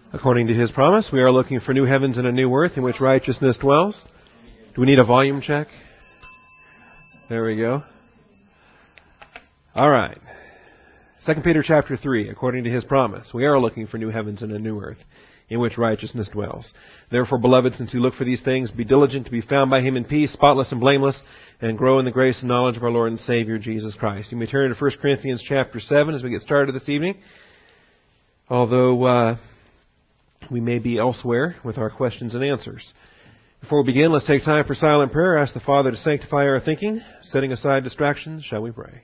According to His promise, we are looking for new heavens and a new earth in which righteousness dwells. Do we need a volume check? There we go. All right. 2 Peter chapter 3, according to His promise, we are looking for new heavens and a new earth in which righteousness dwells. Therefore, beloved, since you look for these things, be diligent to be found by Him in peace, spotless and blameless, and grow in the grace and knowledge of our Lord and Savior, Jesus Christ. You may turn to 1 Corinthians chapter 7 as we get started this evening. Although we may be elsewhere with our questions and answers. Before we begin, let's take time for silent prayer. Ask the Father to sanctify our thinking, setting aside distractions. Shall we pray?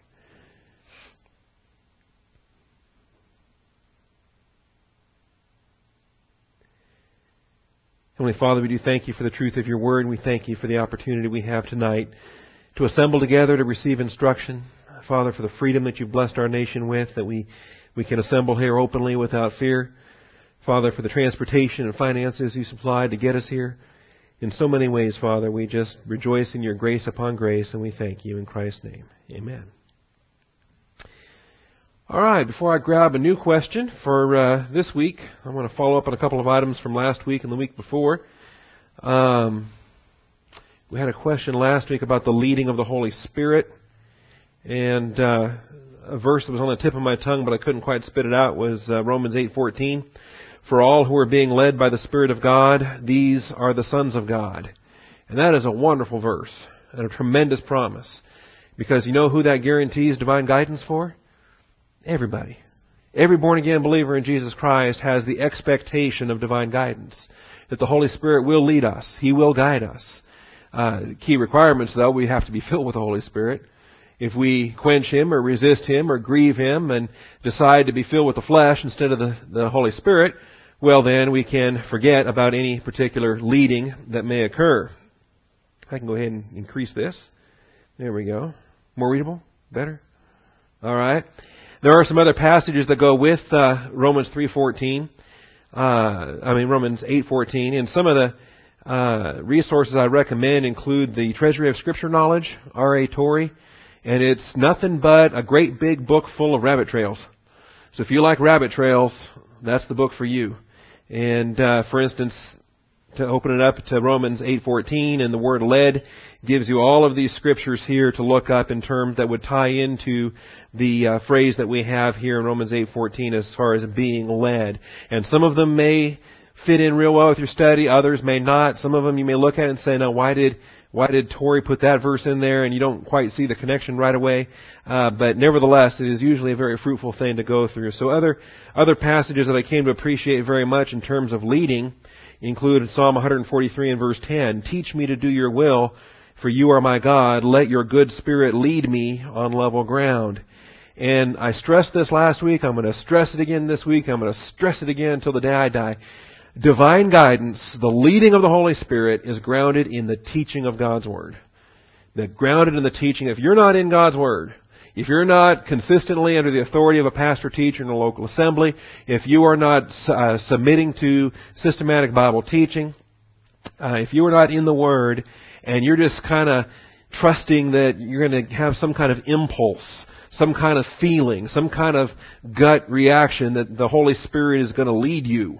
Heavenly Father, we do thank You for the truth of Your Word, and we thank You for the opportunity we have tonight to assemble together to receive instruction. Father, for the freedom that You've blessed our nation with, that we can assemble here openly without fear. Father, for the transportation and finances You supplied to get us here. In so many ways, Father, we just rejoice in Your grace upon grace, and we thank You in Christ's name. Amen. All right, before I grab a new question for this week, I want to follow up on a couple of items from last week and the week before. We had a question last week about the leading of the Holy Spirit, and a verse that was on the tip of my tongue, but I couldn't quite spit it out, was Romans 8:14. For all who are being led by the Spirit of God, these are the sons of God. And that is a wonderful verse and a tremendous promise. Because you know who that guarantees divine guidance for? Everybody. Every born-again believer in Jesus Christ has the expectation of divine guidance. That the Holy Spirit will lead us. He will guide us. Key requirements, though, we have to be filled with the Holy Spirit. If we quench Him or resist Him or grieve Him and decide to be filled with the flesh instead of the Holy Spirit, well, then we can forget about any particular leading that may occur. I can go ahead and increase this. There we go. More readable? Better? All right. There are some other passages that go with Romans 3:14. Romans 8:14. And some of the resources I recommend include the Treasury of Scripture Knowledge, R.A. Torrey. And it's nothing but a great big book full of rabbit trails. So if you like rabbit trails, that's the book for you. And for instance, to open it up to Romans 8:14, and the word led gives you all of these scriptures here to look up in terms that would tie into the phrase that we have here in Romans 8:14 as far as being led. And some of them may fit in real well with your study, others may not. Some of them you may look at and say, now why did Torrey put that verse in there? And you don't quite see the connection right away. But nevertheless, it is usually a very fruitful thing to go through. So other passages that I came to appreciate very much in terms of leading include Psalm 143 and verse 10. Teach me to do Your will, for You are my God. Let Your good Spirit lead me on level ground. And I stressed this last week. I'm going to stress it again this week. I'm going to stress it again until the day I die. Divine guidance, the leading of the Holy Spirit, is grounded in the teaching of God's Word. Grounded in the teaching. If you're not in God's Word, if you're not consistently under the authority of a pastor teacher in a local assembly, if you are not submitting to systematic Bible teaching, if you are not in the Word, and you're just kind of trusting that you're going to have some kind of impulse, some kind of feeling, some kind of gut reaction that the Holy Spirit is going to lead you,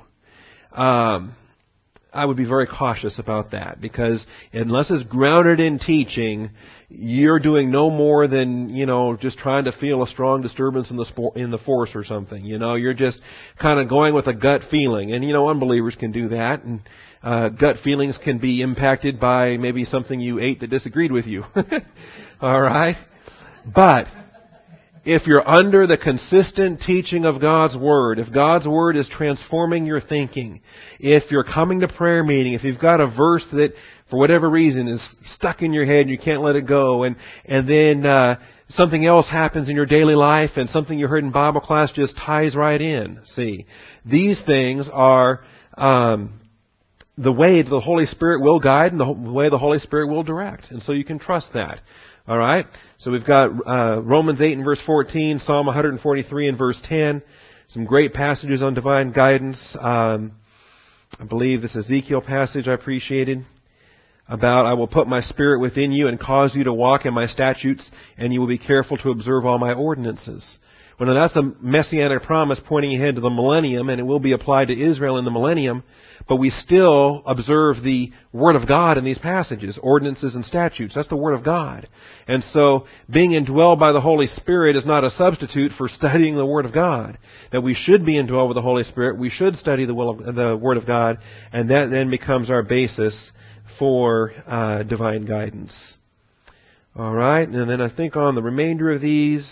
I would be very cautious about that, because unless it's grounded in teaching, you're doing no more than, just trying to feel a strong disturbance in the force or something. You're just kind of going with a gut feeling. And, unbelievers can do that. And gut feelings can be impacted by maybe something you ate that disagreed with you. All right? But if you're under the consistent teaching of God's Word, if God's Word is transforming your thinking, if you're coming to prayer meeting, if you've got a verse that, for whatever reason, is stuck in your head and you can't let it go, and then something else happens in your daily life and something you heard in Bible class just ties right in. See, these things are the way the Holy Spirit will guide and the way the Holy Spirit will direct. And so you can trust that. All right? So we've got Romans 8 and verse 14, Psalm 143 and verse 10. Some great passages on divine guidance. I believe this Ezekiel passage I appreciated. about, I will put my Spirit within you and cause you to walk in my statutes, and you will be careful to observe all my ordinances. Well, now that's a messianic promise pointing ahead to the millennium, and it will be applied to Israel in the millennium, but we still observe the Word of God in these passages, ordinances and statutes. That's the Word of God. And so, being indwelled by the Holy Spirit is not a substitute for studying the Word of God. That we should be indwelled with the Holy Spirit, we should study the Word of God, and that then becomes our basis for divine guidance. All right, and then I think on the remainder of these,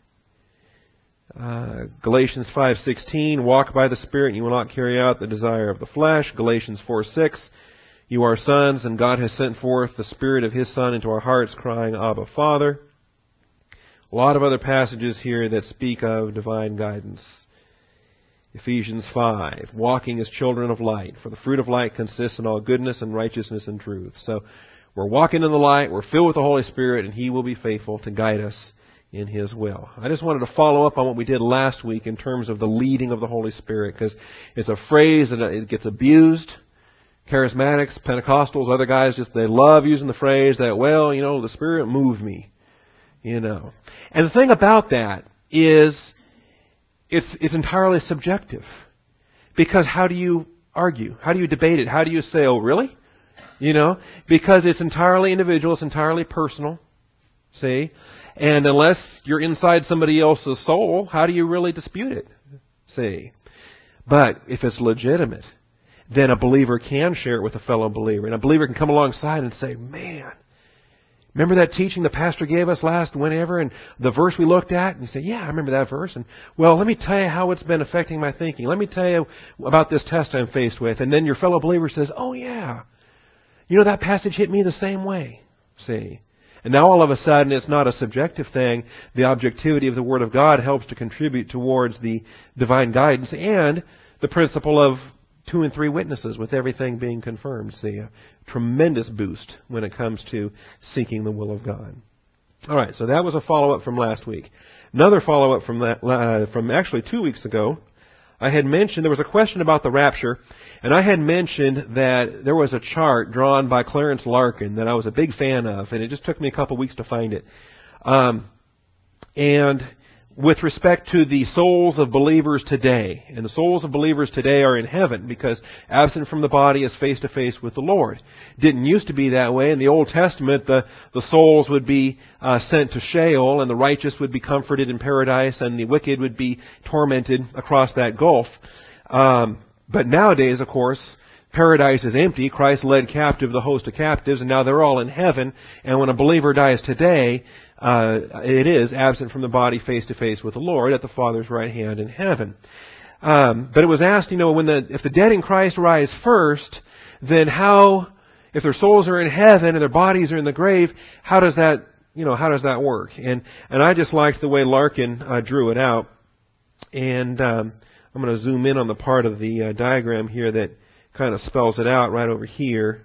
Galatians 5:16, walk by the Spirit and you will not carry out the desire of the flesh. Galatians 4:6, you are sons and God has sent forth the Spirit of His Son into our hearts, crying, Abba, Father. A lot of other passages here that speak of divine guidance. Ephesians 5, walking as children of light, for the fruit of light consists in all goodness and righteousness and truth. So we're walking in the light, we're filled with the Holy Spirit, and He will be faithful to guide us in His will. I just wanted to follow up on what we did last week in terms of the leading of the Holy Spirit, because it's a phrase that it gets abused. Charismatics, Pentecostals, other guys, they love using the phrase that, the Spirit moved me, And the thing about that is, it's entirely subjective. Because how do you argue? How do you debate it? How do you say, oh, really? Because it's entirely individual, it's entirely personal. See? And unless you're inside somebody else's soul, how do you really dispute it? See? But if it's legitimate, then a believer can share it with a fellow believer. And a believer can come alongside and say, man, remember that teaching the pastor gave us last whenever and the verse we looked at? And you say, yeah, I remember that verse. And, well, let me tell you how it's been affecting my thinking. Let me tell you about this test I'm faced with. And then your fellow believer says, oh, yeah, that passage hit me the same way. See? And now all of a sudden it's not a subjective thing. The objectivity of the Word of God helps to contribute towards the divine guidance and the principle of 2 and 3 witnesses with everything being confirmed. See, a tremendous boost when it comes to seeking the will of God. All right, so that was a follow-up from last week. Another follow-up from actually 2 weeks ago. I had mentioned there was a question about the rapture, and I had mentioned that there was a chart drawn by Clarence Larkin that I was a big fan of, and it just took me a couple weeks to find it. And with respect to the souls of believers today, and the souls of believers today are in heaven because absent from the body is face to face with the Lord. Didn't used to be that way. In the Old Testament, the souls would be sent to Sheol, and the righteous would be comforted in paradise, and the wicked would be tormented across that gulf. But nowadays, of course, paradise is empty. Christ led captive the host of captives, and now they're all in heaven. And when a believer dies today, it is absent from the body, face to face with the Lord at the Father's right hand in heaven. But it was asked, if the dead in Christ rise first, then how, if their souls are in heaven and their bodies are in the grave, how does that work? And I just liked the way Larkin drew it out. And I'm going to zoom in on the part of the diagram here that kind of spells it out right over here.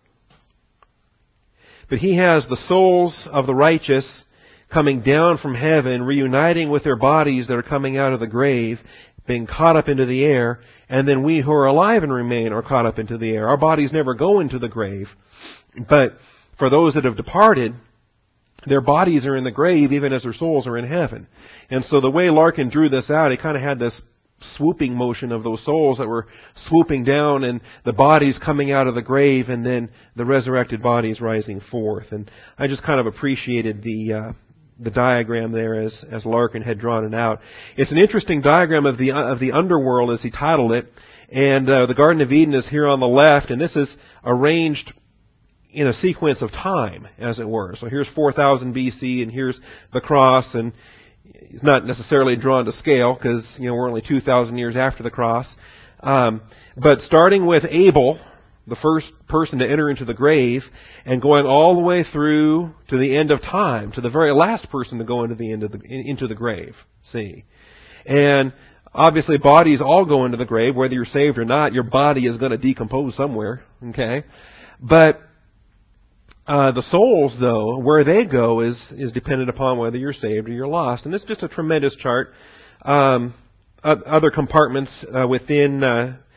But he has the souls of the righteous coming down from heaven, reuniting with their bodies that are coming out of the grave, being caught up into the air, and then we who are alive and remain are caught up into the air. Our bodies never go into the grave. But for those that have departed, their bodies are in the grave even as their souls are in heaven. And so the way Larkin drew this out, he kind of had this swooping motion of those souls that were swooping down and the bodies coming out of the grave and then the resurrected bodies rising forth. And I just kind of appreciated the diagram there as Larkin had drawn it out. It's an interesting diagram of the underworld as he titled it. And the Garden of Eden is here on the left, and this is arranged in a sequence of time, as it were. So here's 4000 BC, and here's the cross, and it's not necessarily drawn to scale because, we're only 2,000 years after the cross. But starting with Abel, the first person to enter into the grave, and going all the way through to the end of time, to the very last person to go into the grave. See? And obviously bodies all go into the grave, whether you're saved or not. Your body is going to decompose somewhere. Okay? But the souls, though, where they go is dependent upon whether you're saved or you're lost. And this is just a tremendous chart. Other compartments within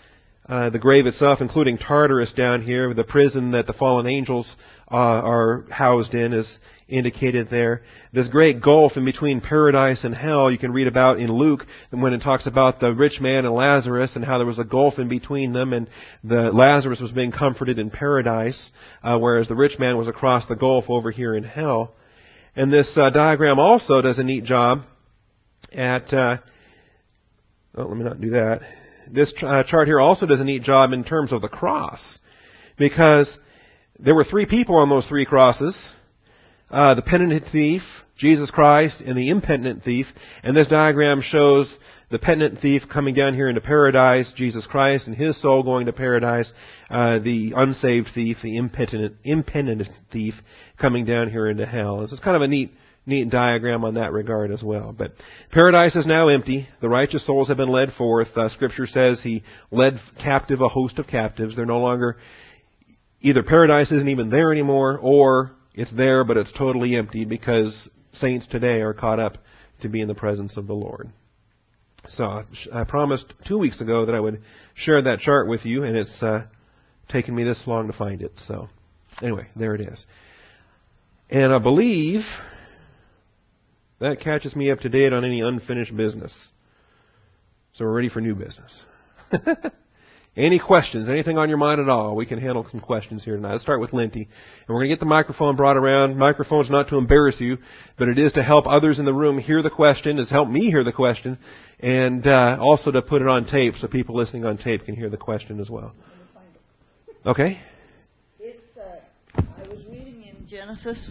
the grave itself, including Tartarus down here, the prison that the fallen angels are housed in, is indicated there. This great gulf in between paradise and hell you can read about in Luke when it talks about the rich man and Lazarus and how there was a gulf in between them, and Lazarus was being comforted in paradise, whereas the rich man was across the gulf over here in hell. And this diagram also does a neat job at... let me not do that. This chart here also does a neat job in terms of the cross, because there were three people on those three crosses, the penitent thief, Jesus Christ, and the impenitent thief. And this diagram shows the penitent thief coming down here into paradise, Jesus Christ and his soul going to paradise, the unsaved thief, the impenitent thief, coming down here into hell. This is kind of a neat diagram on that regard as well. But paradise is now empty. The righteous souls have been led forth. Scripture says he led captive a host of captives. They're no longer, either paradise isn't even there anymore, or it's there but it's totally empty because saints today are caught up to be in the presence of the Lord. So I promised 2 weeks ago that I would share that chart with you, and it's taken me this long to find it. So anyway, there it is. And I believe that catches me up to date on any unfinished business. So we're ready for new business. Any questions? Anything on your mind at all? We can handle some questions here tonight. Let's start with Linty. And we're going to get the microphone brought around. Microphone's not to embarrass you, but it is to help others in the room hear the question, is help me hear the question, and also to put it on tape so people listening on tape can hear the question as well. Okay? I was reading in Genesis.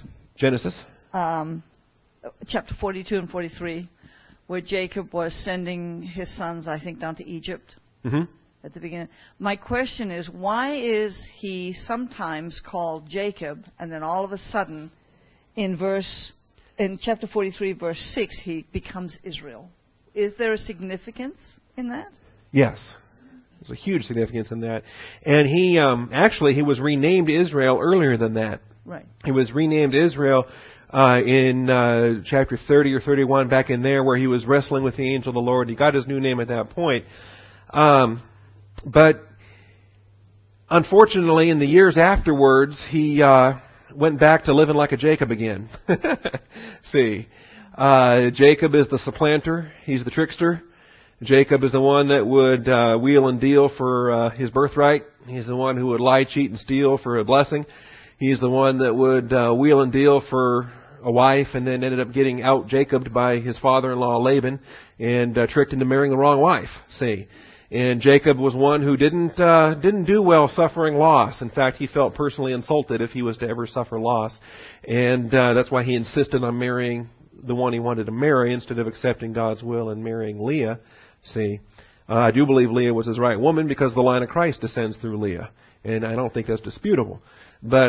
Chapter 42 and 43, where Jacob was sending his sons, I think, down to Egypt at the beginning. My question is, why is he sometimes called Jacob, and then all of a sudden, in chapter 43, verse 6, he becomes Israel? Is there a significance in that? Yes. There's a huge significance in that. And he was renamed Israel earlier than that. Right. He was renamed Israel in chapter 30 or 31, back in there, where he was wrestling with the angel of the Lord. He got his new name at that point. But unfortunately, in the years afterwards, he went back to living like a Jacob again. See, Jacob is the supplanter. He's the trickster. Jacob is the one that would wheel and deal for his birthright. He's the one who would lie, cheat, and steal for a blessing. He's the one that would wheel and deal for a wife, and then ended up getting out Jacobed by his father-in-law Laban, and tricked into marrying the wrong wife. See, and Jacob was one who didn't do well suffering loss. In fact, he felt personally insulted if he was to ever suffer loss, and that's why he insisted on marrying the one he wanted to marry instead of accepting God's will and marrying Leah. See, I do believe Leah was his right woman because the line of Christ descends through Leah, and I don't think that's disputable. But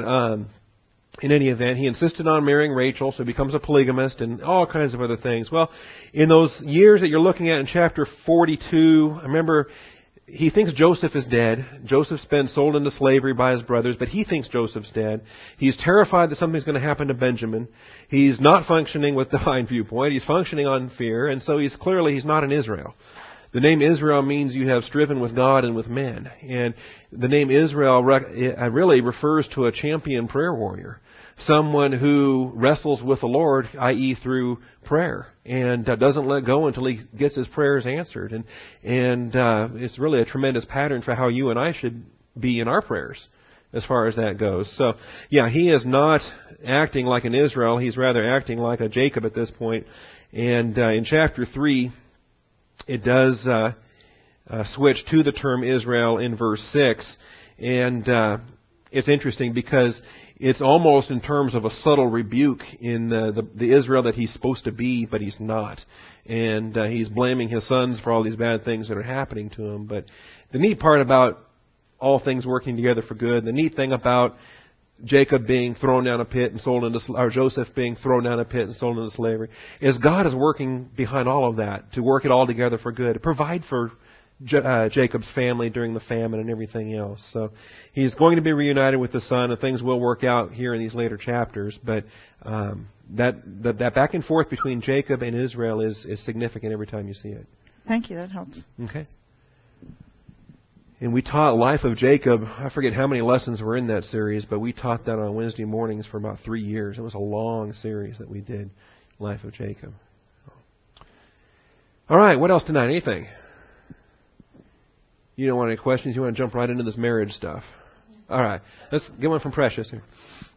in any event, he insisted on marrying Rachel, so he becomes a polygamist and all kinds of other things. Well, in those years that you're looking at in chapter 42, remember, he thinks Joseph is dead. Joseph's been sold into slavery by his brothers, but he thinks Joseph's dead. He's terrified that something's going to happen to Benjamin. He's not functioning with divine viewpoint. He's functioning on fear, and so he's not in Israel. The name Israel means you have striven with God and with men. And the name Israel really refers to a champion prayer warrior. Someone who wrestles with the Lord, i.e. through prayer, and doesn't let go until he gets his prayers answered. And it's really a tremendous pattern for how you and I should be in our prayers as far as that goes. So, yeah, he is not acting like an Israel. He's rather acting like a Jacob at this point. And in chapter 3, it does switch to the term Israel in verse 6. And it's interesting because it's almost in terms of a subtle rebuke in the Israel that he's supposed to be, but he's not. And he's blaming his sons for all these bad things that are happening to him. But the neat part about all things working together for good, the neat thing about Jacob being thrown down a pit and sold into, or Joseph being thrown down a pit and sold into slavery, is God is working behind all of that to work it all together for good, to provide for Jacob's family during the famine and everything else. So he's going to be reunited with the son, and things will work out here in these later chapters. But that back and forth between Jacob and Israel is significant every time you see it. Thank you. That helps. Okay. And we taught Life of Jacob. I forget how many lessons were in that series, but we taught that on Wednesday mornings for about 3 years. It was a long series that we did, Life of Jacob. All right, what else tonight? Anything? You don't want any questions? You want to jump right into this marriage stuff? All right, let's get one from Precious here.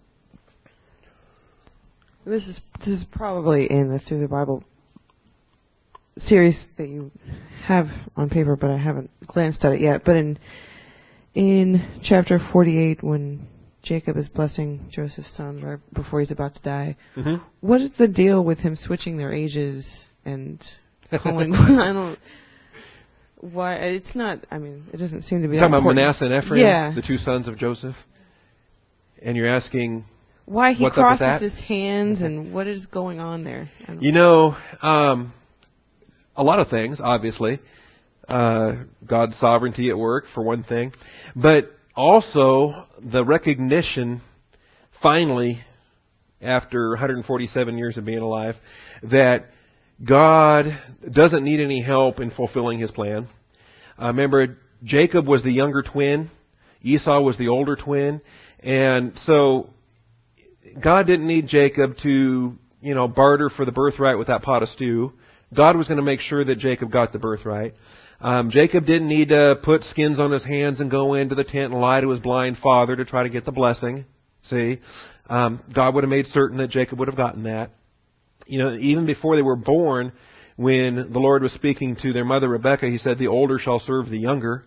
This is probably in the Through the Bible series that you have on paper, but I haven't glanced at it yet. But in chapter 48, when Jacob is blessing Joseph's son right before he's about to die, what is the deal with him switching their ages and calling? I don't. Why? It's not. I mean, it doesn't seem to be. You're talking important. about Manasseh and Ephraim, yeah, the two sons of Joseph, and you're asking why he what's up with crosses that? his hands and what is going on there. You know, a lot of things, obviously. God's sovereignty at work, for one thing. But also the recognition, finally, after 147 years of being alive, that God doesn't need any help in fulfilling His plan. Remember, Jacob was the younger twin. Esau was the older twin. And so God didn't need Jacob to, barter for the birthright with that pot of stew. God was going to make sure that Jacob got the birthright. Jacob didn't need to put skins on his hands and go into the tent and lie to his blind father to try to get the blessing. See? God would have made certain that Jacob would have gotten that. Even before they were born, when the Lord was speaking to their mother Rebekah, He said, the older shall serve the younger.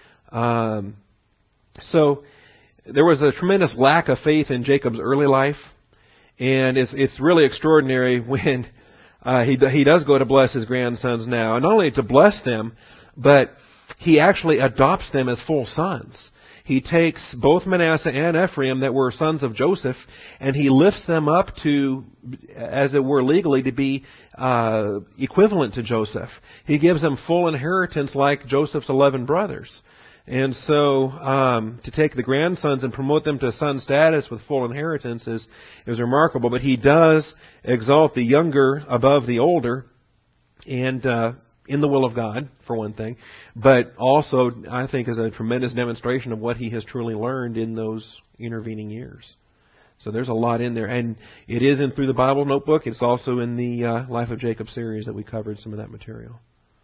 So there was a tremendous lack of faith in Jacob's early life. And it's really extraordinary when he does go to bless his grandsons now. And not only to bless them, but he actually adopts them as full sons. He takes both Manasseh and Ephraim that were sons of Joseph, and he lifts them up to, as it were legally, to be equivalent to Joseph. He gives them full inheritance like Joseph's 11 brothers. And so to take the grandsons and promote them to son status with full inheritance is remarkable. But he does exalt the younger above the older, and in the will of God, for one thing, but also, I think, is a tremendous demonstration of what he has truly learned in those intervening years. So there's a lot in there. And it is in Through the Bible notebook. It's also in the Life of Jacob series that we covered some of that material.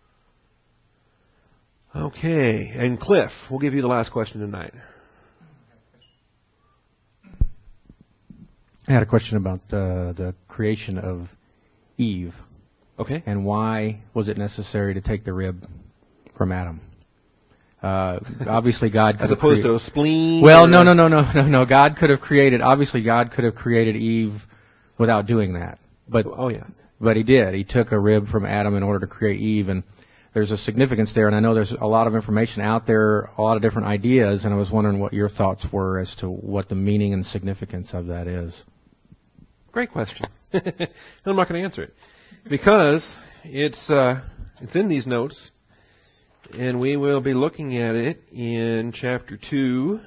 Okay. And Cliff, we'll give you the last question tonight. I had a question about the creation of Eve. Okay. And why was it necessary to take the rib from Adam? Obviously, God could as have opposed to a spleen. Well, no. God could have created. Obviously, God could have created Eve without doing that. But But He did. He took a rib from Adam in order to create Eve, and there's a significance there. And I know there's a lot of information out there, a lot of different ideas, and I was wondering what your thoughts were as to what the meaning and significance of that is. Great question. I'm not going to answer it. Because it's in these notes, and we will be looking at it in chapter 2.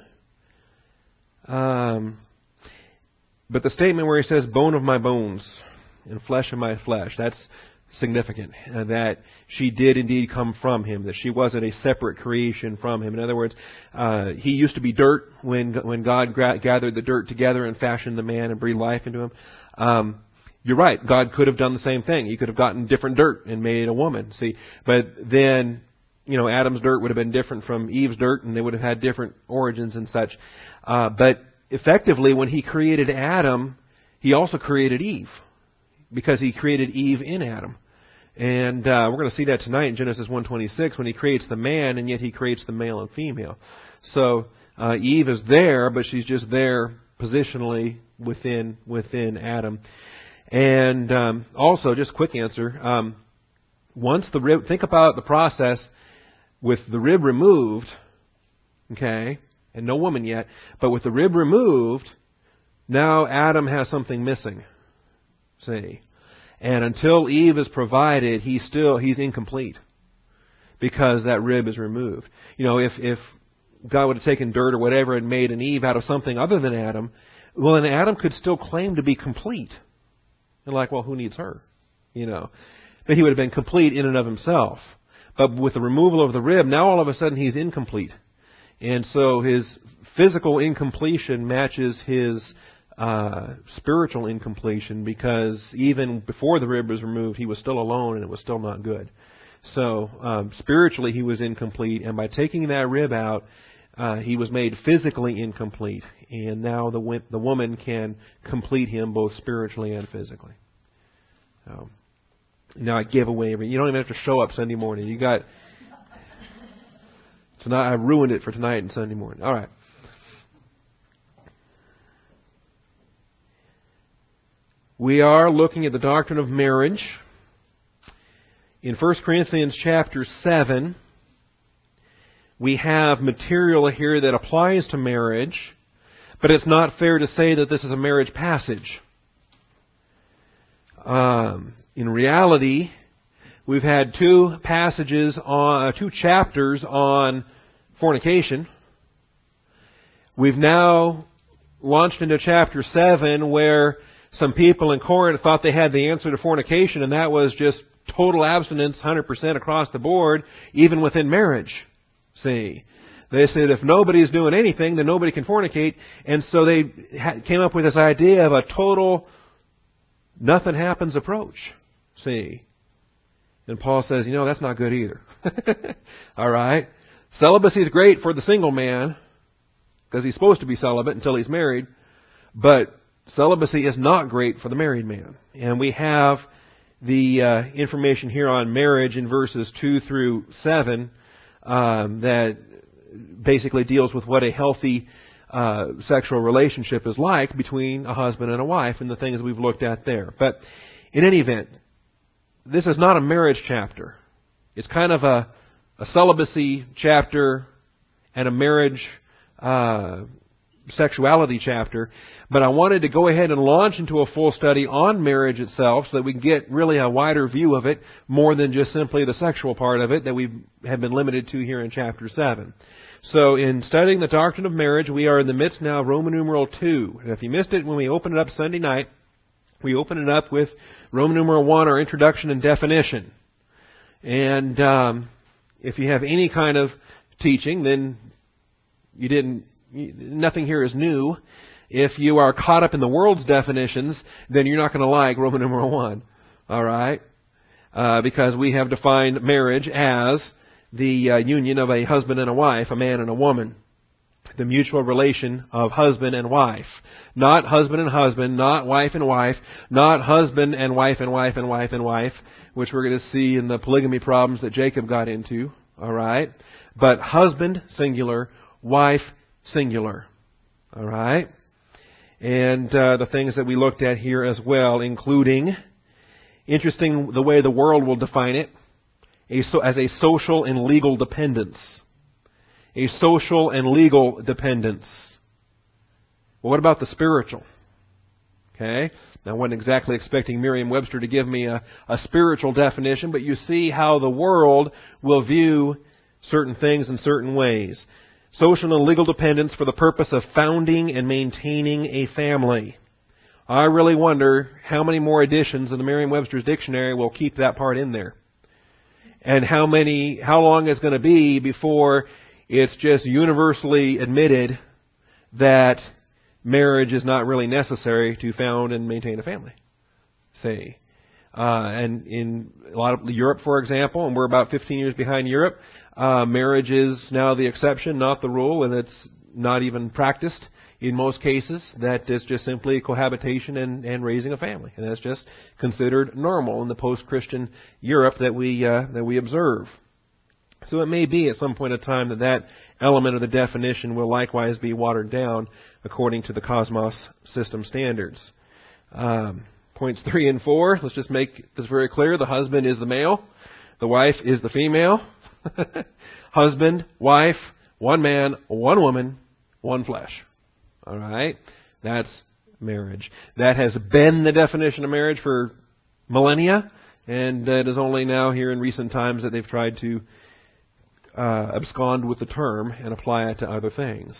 But the statement where he says, bone of my bones and flesh of my flesh, that's significant. That she did indeed come from him, that she wasn't a separate creation from him. In other words, he used to be dirt when God gathered the dirt together and fashioned the man and breathed life into him. You're right. God could have done the same thing. He could have gotten different dirt and made a woman. See, but then, Adam's dirt would have been different from Eve's dirt, and they would have had different origins and such. But effectively, when He created Adam, He also created Eve, because He created Eve in Adam. And we're going to see that tonight in Genesis 1:26 when He creates the man, and yet He creates the male and female. So Eve is there, but she's just there positionally within Adam. And also, just a quick answer, once the rib, think about the process with the rib removed, okay, and no woman yet, but with the rib removed, now Adam has something missing, see. And until Eve is provided, he's incomplete, because that rib is removed. If God would have taken dirt or whatever and made an Eve out of something other than Adam, well, then Adam could still claim to be complete. And well, who needs her? But he would have been complete in and of himself. But with the removal of the rib, now all of a sudden he's incomplete. And so his physical incompletion matches his spiritual incompletion, because even before the rib was removed, he was still alone and it was still not good. So spiritually he was incomplete, and by taking that rib out, he was made physically incomplete, and now the woman can complete him both spiritually and physically. Now I give away you don't even have to show up Sunday morning. Tonight I ruined it for tonight and Sunday morning. All right. We are looking at the doctrine of marriage. In 1 Corinthians chapter 7, we have material here that applies to marriage, but it's not fair to say that this is a marriage passage. In reality, we've had two chapters on fornication. We've now launched into chapter 7, where some people in Corinth thought they had the answer to fornication, and that was just total abstinence, 100% across the board, even within marriage. See, they said if nobody's doing anything, then nobody can fornicate, and so they came up with this idea of a total nothing happens approach. See, and Paul says, that's not good either. All right, celibacy is great for the single man because he's supposed to be celibate until he's married, but celibacy is not great for the married man. And we have the information here on marriage in verses 2 through 7 that basically deals with what a healthy sexual relationship is like between a husband and a wife, and the things we've looked at there. But in any event, this is not a marriage chapter. It's kind of a celibacy chapter and a marriage sexuality chapter, but I wanted to go ahead and launch into a full study on marriage itself so that we can get really a wider view of it, more than just simply the sexual part of it that we have been limited to here in chapter 7. So in studying the doctrine of marriage, we are in the midst now of Roman numeral 2. And if you missed it when we opened it up Sunday night, we opened it up with Roman numeral 1, our introduction and definition. And if you have any kind of teaching, then nothing here is new. If you are caught up in the world's definitions, then you're not going to like Roman numeral 1. All right? Because we have defined marriage as the union of a husband and a wife, a man and a woman. The mutual relation of husband and wife. Not husband and husband, not wife and wife, not husband and wife and wife and wife and wife, which we're going to see in the polygamy problems that Jacob got into. All right? But husband, singular, wife, singular. All right? And the things that we looked at here as well, including, interesting the way the world will define it, as a social and legal dependence. A social and legal dependence. Well, what about the spiritual? Okay? Now, I wasn't exactly expecting Merriam-Webster to give me a spiritual definition, but you see how the world will view certain things in certain ways. Social and legal dependence for the purpose of founding and maintaining a family. I really wonder how many more editions of the Merriam-Webster's dictionary will keep that part in there. And how long it's going to be before it's just universally admitted that marriage is not really necessary to found and maintain a family. Say. And in a lot of Europe, for example, and we're about 15 years behind Europe, marriage is now the exception, not the rule, and it's not even practiced in most cases. That is just simply cohabitation and raising a family, and that's just considered normal in the post-Christian Europe that we observe. So it may be at some point in time that element of the definition will likewise be watered down according to the Cosmos system standards. Points 3 and 4, let's just make this very clear. The husband is the male. The wife is the female. Husband, wife, one man, one woman, one flesh. All right? That's marriage. That has been the definition of marriage for millennia, and it is only now here in recent times that they've tried to abscond with the term and apply it to other things.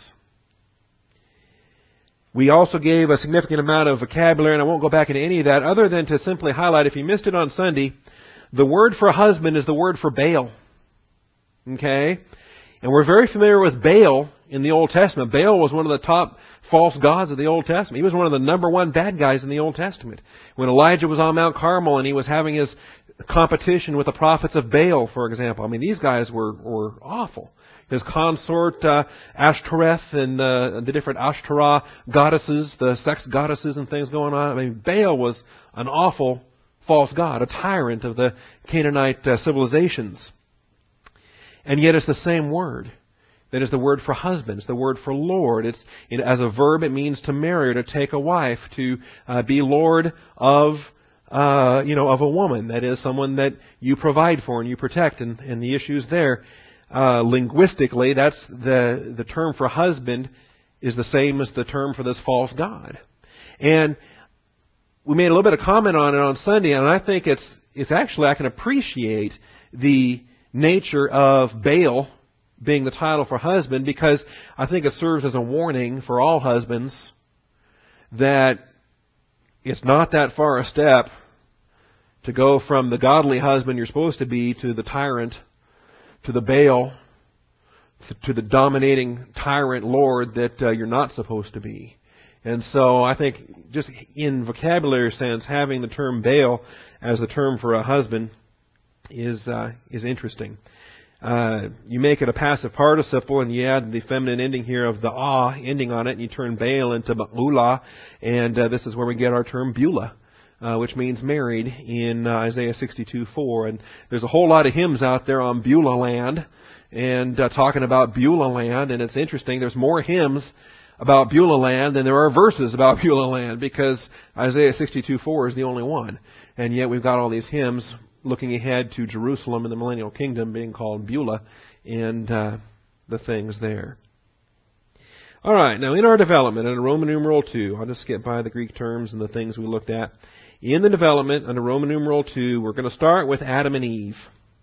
We also gave a significant amount of vocabulary, and I won't go back into any of that other than to simply highlight, if you missed it on Sunday, the word for husband is the word for Baal. Okay? And we're very familiar with Baal in the Old Testament. Baal was one of the top false gods of the Old Testament. He was one of the number one bad guys in the Old Testament. When Elijah was on Mount Carmel and he was having his competition with the prophets of Baal, for example. I mean, these guys were awful. His consort, Ashtoreth, and the different Ashtoreth goddesses, the sex goddesses and things going on. I mean, Baal was an awful false god, a tyrant of the Canaanite civilizations. And yet it's the same word. That is the word for husband. It's the word for lord. As a verb, it means to marry or to take a wife, to be lord of of a woman. That is someone that you provide for and you protect, and the issues there. Linguistically, that's the term for husband is the same as the term for this false god. And we made a little bit of comment on it on Sunday, and I think it's actually, I can appreciate the nature of Baal being the title for husband, because I think it serves as a warning for all husbands that it's not that far a step to go from the godly husband you're supposed to be to the tyrant, to the Baal, to the dominating tyrant lord that you're not supposed to be. And so I think just in vocabulary sense, having the term Baal as the term for a husband is interesting. You make it a passive participle, and you add the feminine ending here of the ah ending on it, and you turn Baal into Beulah, and this is where we get our term Beulah, which means married in Isaiah 62:4. And there's a whole lot of hymns out there on Beulah land, and talking about Beulah land, and it's interesting. There's more hymns about Beulah land than there are verses about Beulah land, because Isaiah 62:4 is the only one, and yet we've got all these hymns looking ahead to Jerusalem and the millennial kingdom being called Beulah, and the things there. All right, now in our development under Roman numeral 2, I'll just skip by the Greek terms and the things we looked at. In the development under Roman numeral 2, we're going to start with Adam and Eve.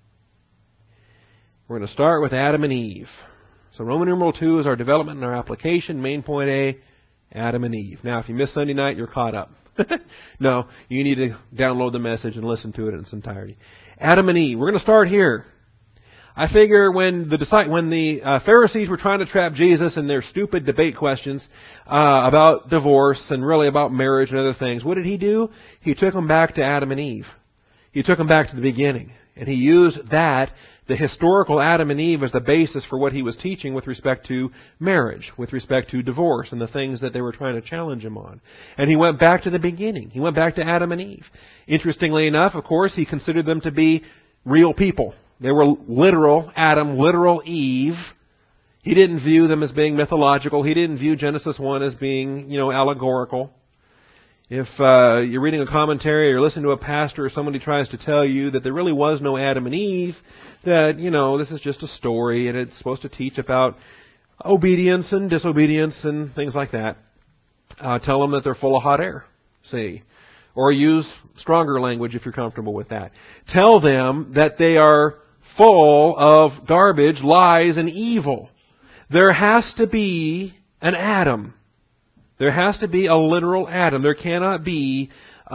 We're going to start with Adam and Eve. So Roman numeral 2 is our development and our application. Main point A, Adam and Eve. Now, if you missed Sunday night, you're caught up. No, you need to download the message and listen to it in its entirety. Adam and Eve. We're going to start here. I figure when the Pharisees were trying to trap Jesus in their stupid debate questions about divorce and really about marriage and other things, what did he do? He took them back to Adam and Eve. He took them back to the beginning. And he used that, the historical Adam and Eve, as the basis for what he was teaching with respect to marriage, with respect to divorce, and the things that they were trying to challenge him on. And he went back to the beginning. He went back to Adam and Eve. Interestingly enough, of course, he considered them to be real people. They were literal Adam, literal Eve. He didn't view them as being mythological. He didn't view Genesis 1 as being, allegorical. If you're reading a commentary or listening to a pastor or somebody tries to tell you that there really was no Adam and Eve, that, this is just a story and it's supposed to teach about obedience and disobedience and things like that, tell them that they're full of hot air, see. Or use stronger language if you're comfortable with that. Tell them that they are full of garbage, lies, and evil. There has to be an Adam. There has to be a literal Adam. There cannot be,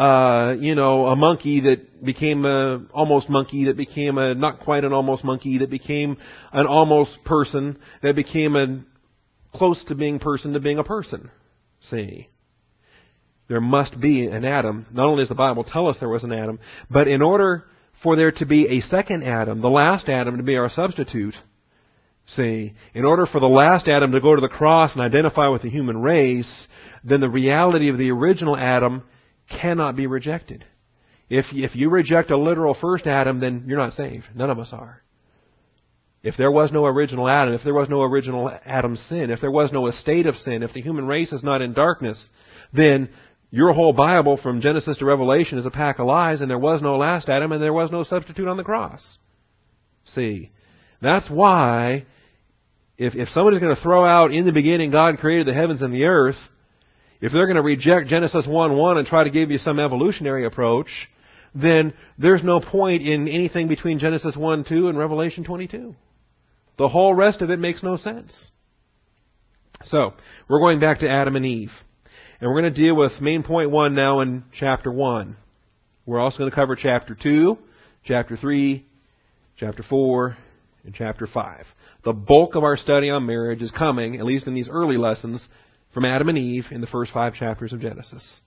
a monkey that became an almost monkey, that became a not quite an almost monkey, that became an almost person, that became a close to being person to being a person. See? There must be an Adam. Not only does the Bible tell us there was an Adam, but in order for there to be a second Adam, the last Adam to be our substitute, see, in order for the last Adam to go to the cross and identify with the human race, then the reality of the original Adam cannot be rejected. If you reject a literal first Adam, then you're not saved. None of us are. If there was no original Adam, if there was no original Adam's sin, if there was no estate of sin, if the human race is not in darkness, then your whole Bible from Genesis to Revelation is a pack of lies, and there was no last Adam, and there was no substitute on the cross. See, that's why if somebody's going to throw out, in the beginning God created the heavens and the earth, if they're going to reject Genesis 1:1 and try to give you some evolutionary approach, then there's no point in anything between Genesis 1:2 and Revelation 22. The whole rest of it makes no sense. So, we're going back to Adam and Eve. And we're going to deal with main point 1 now in chapter 1. We're also going to cover chapter 2, chapter 3, chapter 4, in chapter 5. The bulk of our study on marriage is coming, at least in these early lessons, from Adam and Eve in the first 5 chapters of Genesis.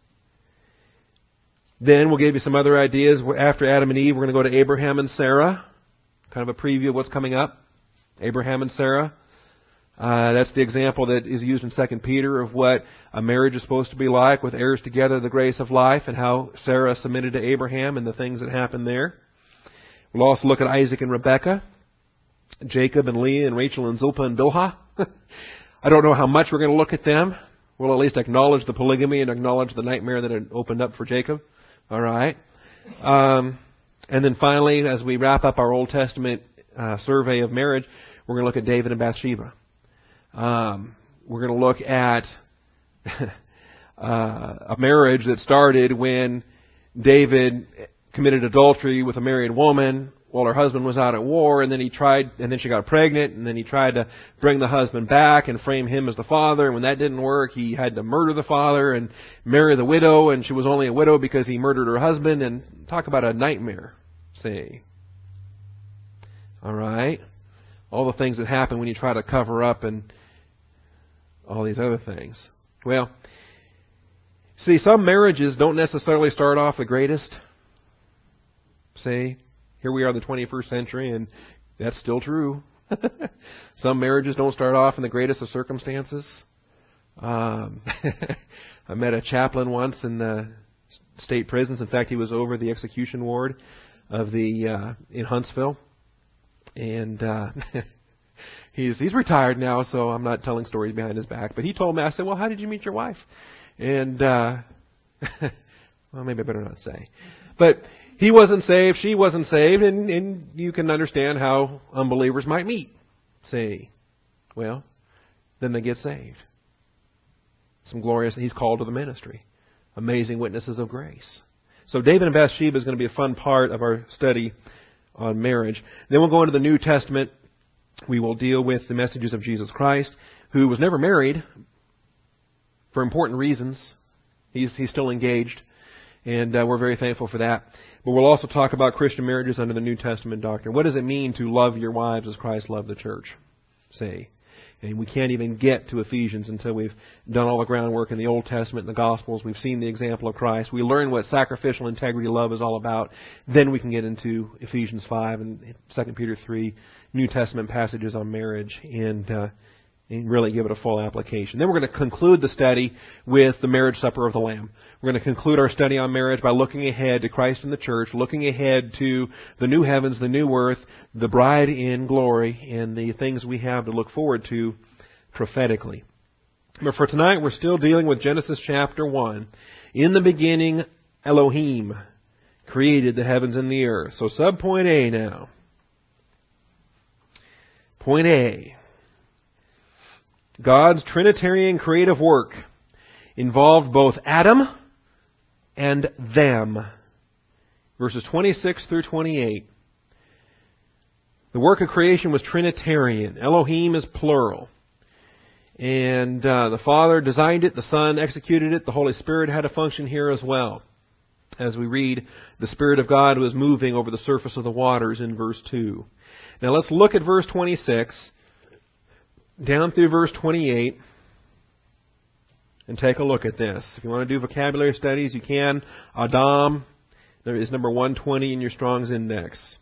Then we'll give you some other ideas. After Adam and Eve, we're going to go to Abraham and Sarah. Kind of a preview of what's coming up. Abraham and Sarah. That's the example that is used in 2 Peter of what a marriage is supposed to be like, with heirs together, the grace of life, and how Sarah submitted to Abraham and the things that happened there. We'll also look at Isaac and Rebekah, Jacob and Leah, and Rachel and Zilpah and Bilhah. I don't know how much we're going to look at them. We'll at least acknowledge the polygamy and acknowledge the nightmare that had opened up for Jacob. All right. And then finally, as we wrap up our Old Testament survey of marriage, we're going to look at David and Bathsheba. We're going to look at a marriage that started when David committed adultery with a married woman while her husband was out at war, and then she got pregnant, and then he tried to bring the husband back and frame him as the father, and when that didn't work, he had to murder the father and marry the widow, and she was only a widow because he murdered her husband, and talk about a nightmare, see. All right? All the things that happen when you try to cover up and all these other things. Well, see, some marriages don't necessarily start off the greatest. See? Here we are in the 21st century, and that's still true. Some marriages don't start off in the greatest of circumstances. I met a chaplain once in the state prisons. In fact, he was over the execution ward of in Huntsville. And he's retired now, so I'm not telling stories behind his back. But he told me, I said, well, how did you meet your wife? And, well, maybe I better not say. But he wasn't saved, she wasn't saved, and you can understand how unbelievers might meet. See, well, then they get saved. He's called to the ministry. Amazing witnesses of grace. So David and Bathsheba is going to be a fun part of our study on marriage. Then we'll go into the New Testament. We will deal with the messages of Jesus Christ, who was never married for important reasons. He's still engaged, and we're very thankful for that. But we'll also talk about Christian marriages under the New Testament doctrine. What does it mean to love your wives as Christ loved the church? See. And we can't even get to Ephesians until we've done all the groundwork in the Old Testament and the Gospels. We've seen the example of Christ. We learn what sacrificial integrity love is all about. Then we can get into Ephesians 5 and 2 Peter 3, New Testament passages on marriage, and really give it a full application. Then we're going to conclude the study with the marriage supper of the Lamb. We're going to conclude our study on marriage by looking ahead to Christ and the church, looking ahead to the new heavens, the new earth, the bride in glory, and the things we have to look forward to prophetically. But for tonight, we're still dealing with Genesis chapter 1. In the beginning, Elohim created the heavens and the earth. So subpoint A now. Point A. God's Trinitarian creative work involved both Adam and them. Verses 26 through 28. The work of creation was Trinitarian. Elohim is plural. And the Father designed it, the Son executed it, the Holy Spirit had a function here as well. As we read, the Spirit of God was moving over the surface of the waters in verse 2. Now let's look at verse 26 down through verse 28 and take a look at this. If you want to do vocabulary studies, you can. Adam, there is number 120 in your Strong's Index.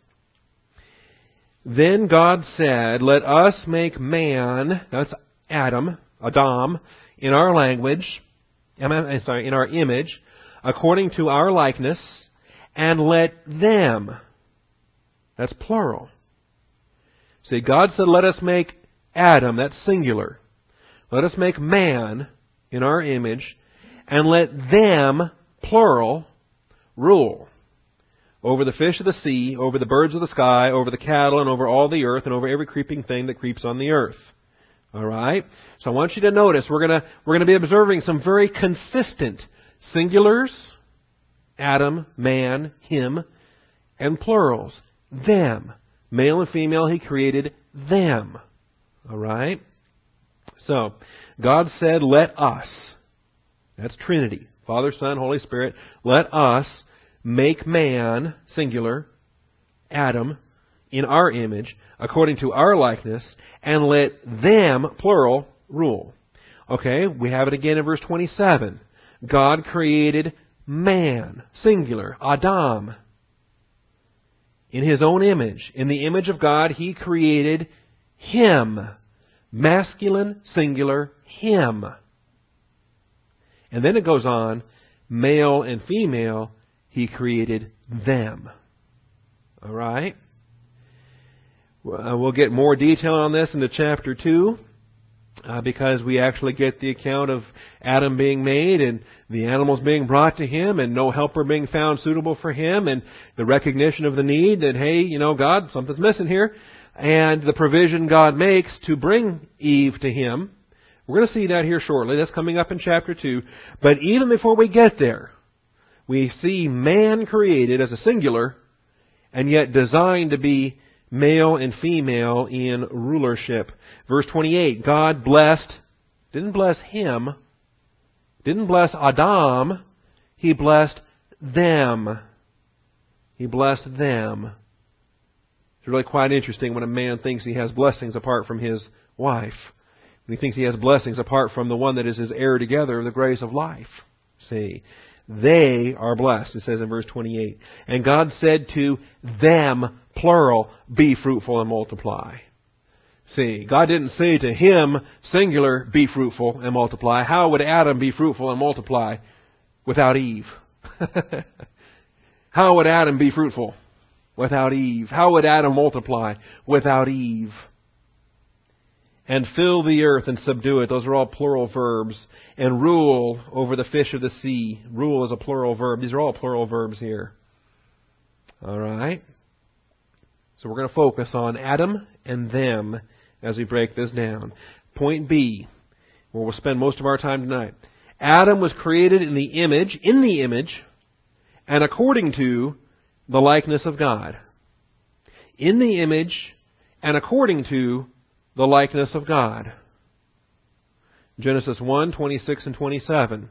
Then God said, let us make man, that's Adam, in our language, in our image, according to our likeness, and let them, that's plural. See, God said, let us make Adam, that's singular. Let us make man in our image, and let them, plural, rule over the fish of the sea, over the birds of the sky, over the cattle, and over all the earth, and over every creeping thing that creeps on the earth. All right? So I want you to notice we're going to be observing some very consistent singulars, Adam, man, him, and plurals, them. Male and female, He created them. All right? So, God said, let us. That's Trinity. Father, Son, Holy Spirit. Let us make man, singular, Adam, in our image, according to our likeness, and let them, plural, rule. Okay, we have it again in verse 27. God created man, singular, Adam, in His own image. In the image of God, He created him. Masculine, singular, him. And then it goes on, male and female, He created them. All right? We'll get more detail on this into chapter 2. Because we actually get the account of Adam being made and the animals being brought to him and no helper being found suitable for him and the recognition of the need that, hey, God, something's missing here. And the provision God makes to bring Eve to him. We're going to see that here shortly. That's coming up in chapter 2. But even before we get there, we see man created as a singular and yet designed to be male and female in rulership. Verse 28, God didn't bless him, didn't bless Adam, He blessed them. He blessed them. It's really quite interesting when a man thinks he has blessings apart from his wife. When he thinks he has blessings apart from the one that is his heir together of the grace of life. See, they are blessed, it says in verse 28. And God said to them, plural, be fruitful and multiply. See, God didn't say to him, singular, be fruitful and multiply. How would Adam be fruitful and multiply without Eve? How would Adam be fruitful without Eve? How would Adam multiply without Eve? And fill the earth and subdue it. Those are all plural verbs. And rule over the fish of the sea. Rule is a plural verb. These are all plural verbs here. All right. So we're going to focus on Adam and them as we break this down. Point B, where we'll spend most of our time tonight. Adam was created in the image, and according to the likeness of God. In the image and according to the likeness of God. Genesis 1, 26 and 27.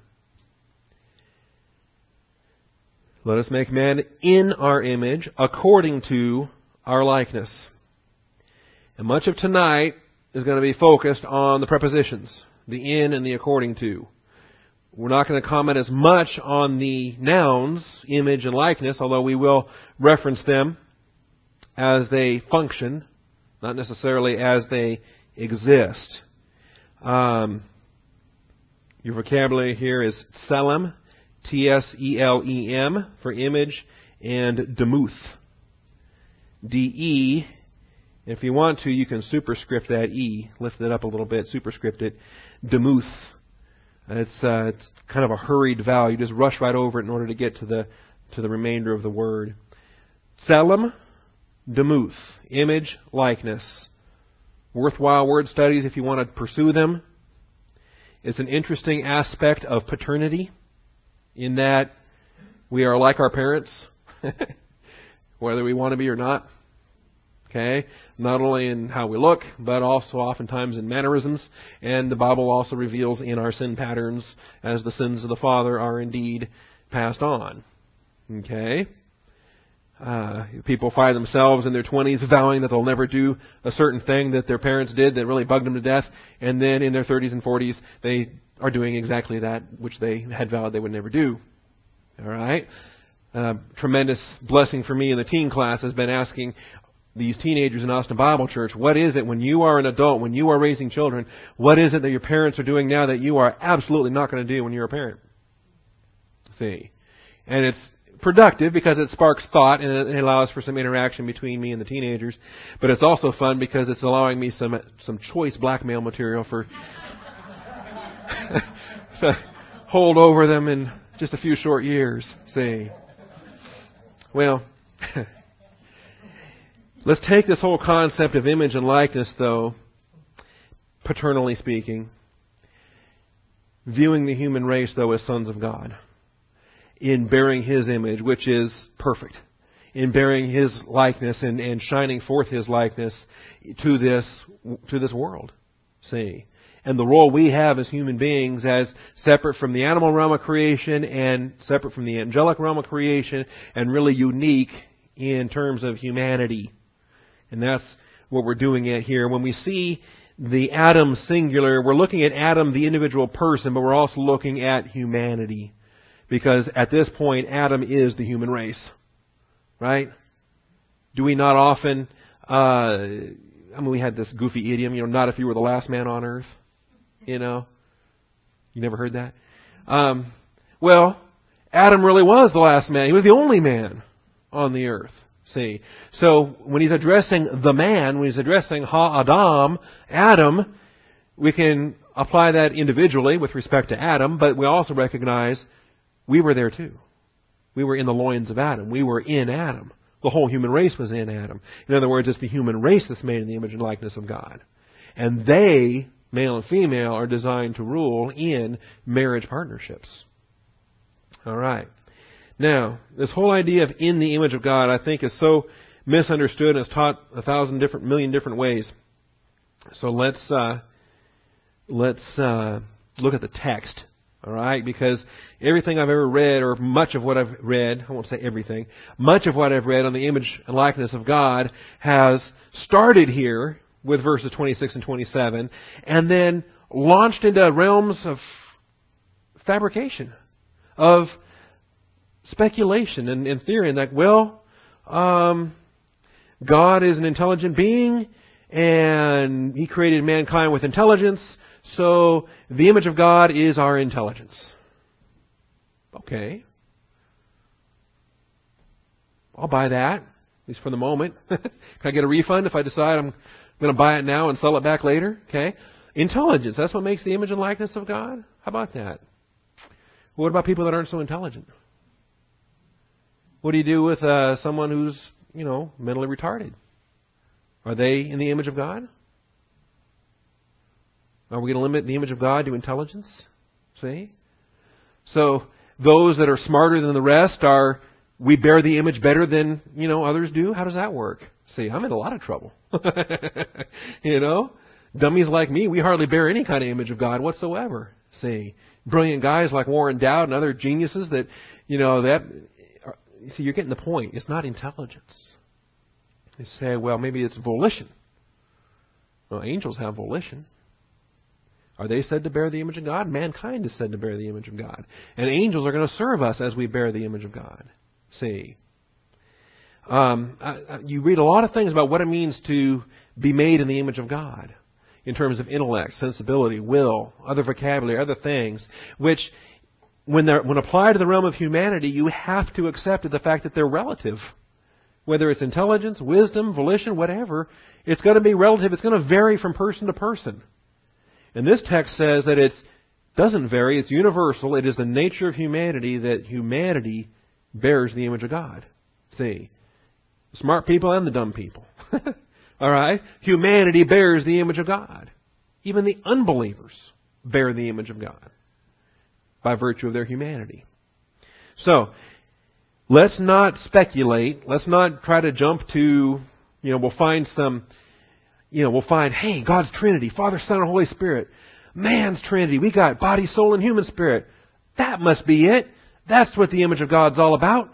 Let us make man in our image, according to our likeness. And much of tonight is going to be focused on the prepositions, the in and the according to. We're not going to comment as much on the nouns, image and likeness, although we will reference them as they function, not necessarily as they exist. Your vocabulary here is tselem, T-S-E-L-E-M, for image, and demuth, D-E. If you want to, you can superscript that E, lift it up a little bit, superscript it, demuth. It's kind of a hurried vowel. You just rush right over it in order to get to the remainder of the word. Tselem, demuth, image, likeness. Worthwhile word studies if you want to pursue them. It's an interesting aspect of paternity in that we are like our parents, whether we want to be or not. Okay? Not only in how we look, but also oftentimes in mannerisms. And the Bible also reveals in our sin patterns as the sins of the father are indeed passed on. Okay? People find themselves in their 20s vowing that they'll never do a certain thing that their parents did that really bugged them to death. And then in their 30s and 40s, they are doing exactly that which they had vowed they would never do. All right? Tremendous blessing for me in the teen class has been asking these teenagers in Austin Bible Church, what is it when you are an adult, when you are raising children, what is it that your parents are doing now that you are absolutely not going to do when you're a parent? See? And it's productive because it sparks thought and it allows for some interaction between me and the teenagers. But it's also fun because it's allowing me some choice blackmail material for to hold over them in just a few short years. See? Well, let's take this whole concept of image and likeness, though, paternally speaking, viewing the human race, though, as sons of God, in bearing His image, which is perfect, in bearing His likeness and shining forth His likeness to this world. See? And the role we have as human beings as separate from the animal realm of creation and separate from the angelic realm of creation and really unique in terms of humanity. And that's what we're doing it here. When we see the Adam singular, we're looking at Adam, the individual person, but we're also looking at humanity. Because at this point, Adam is the human race. Right? Do we not often, we had this goofy idiom, not if you were the last man on earth. You never heard that? Well, Adam really was the last man. He was the only man on the earth. See? So, when he's addressing the man, when he's addressing Ha-Adam, Adam, we can apply that individually with respect to Adam, but we also recognize we were there too. We were in the loins of Adam. We were in Adam. The whole human race was in Adam. In other words, it's the human race that's made in the image and likeness of God. And they, male and female, are designed to rule in marriage partnerships. All right. Now, this whole idea of in the image of God, I think, is so misunderstood and is taught 1,000 different ways. So let's look at the text. All right, because everything I've ever read, or much of what I've read, I won't say everything, much of what I've read on the image and likeness of God has started here with verses 26 and 27, and then launched into realms of fabrication, of speculation and theory, and God is an intelligent being, and He created mankind with intelligence, so the image of God is our intelligence. Okay. I'll buy that, at least for the moment. Can I get a refund if I decide I'm going to buy it now and sell it back later? Okay. Intelligence, that's what makes the image and likeness of God? How about that? What about people that aren't so intelligent? What do you do with someone who's, mentally retarded? Are they in the image of God? Are we going to limit the image of God to intelligence? See? So, those that are smarter than the rest we bear the image better than, others do? How does that work? See, I'm in a lot of trouble. Dummies like me, we hardly bear any kind of image of God whatsoever. See? Brilliant guys like Warren Dowd and other geniuses that, you're getting the point. It's not intelligence. They say, well, maybe it's volition. Well, angels have volition. Are they said to bear the image of God? Mankind is said to bear the image of God. And angels are going to serve us as we bear the image of God. See? You read a lot of things about what it means to be made in the image of God. In terms of intellect, sensibility, will, other vocabulary, other things, which, when applied to the realm of humanity, you have to accept the fact that they're relative. Whether it's intelligence, wisdom, volition, whatever, it's going to be relative. It's going to vary from person to person. And this text says that it doesn't vary. It's universal. It is the nature of humanity that humanity bears the image of God. See? Smart people and the dumb people. All right? Humanity bears the image of God. Even the unbelievers bear the image of God by virtue of their humanity. So, let's not speculate. Let's not try to jump to, we'll find, hey, God's Trinity, Father, Son, and Holy Spirit. Man's Trinity. We got body, soul, and human spirit. That must be it. That's what the image of God's all about.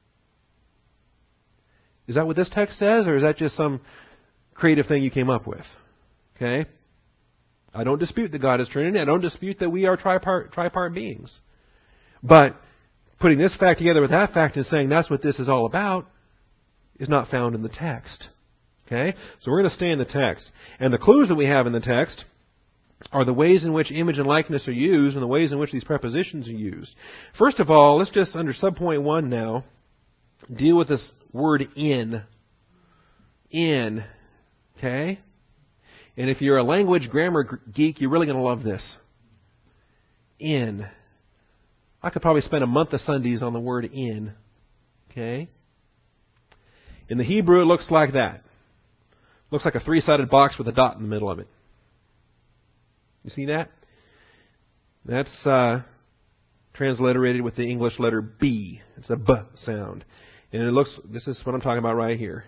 Is that what this text says, or is that just some creative thing you came up with? Okay? I don't dispute that God is Trinity. I don't dispute that we are tripart beings. But putting this fact together with that fact and saying that's what this is all about is not found in the text. Okay? So we're going to stay in the text. And the clues that we have in the text are the ways in which image and likeness are used and the ways in which these prepositions are used. First of all, let's just, under subpoint 1 now, deal with this word in. In. Okay? And if you're a language grammar geek, you're really going to love this. In. I could probably spend a month of Sundays on the word in. Okay? In the Hebrew, it looks like that. Looks like a 3-sided box with a dot in the middle of it. You see that? That's transliterated with the English letter B. It's a B sound. And this is what I'm talking about right here.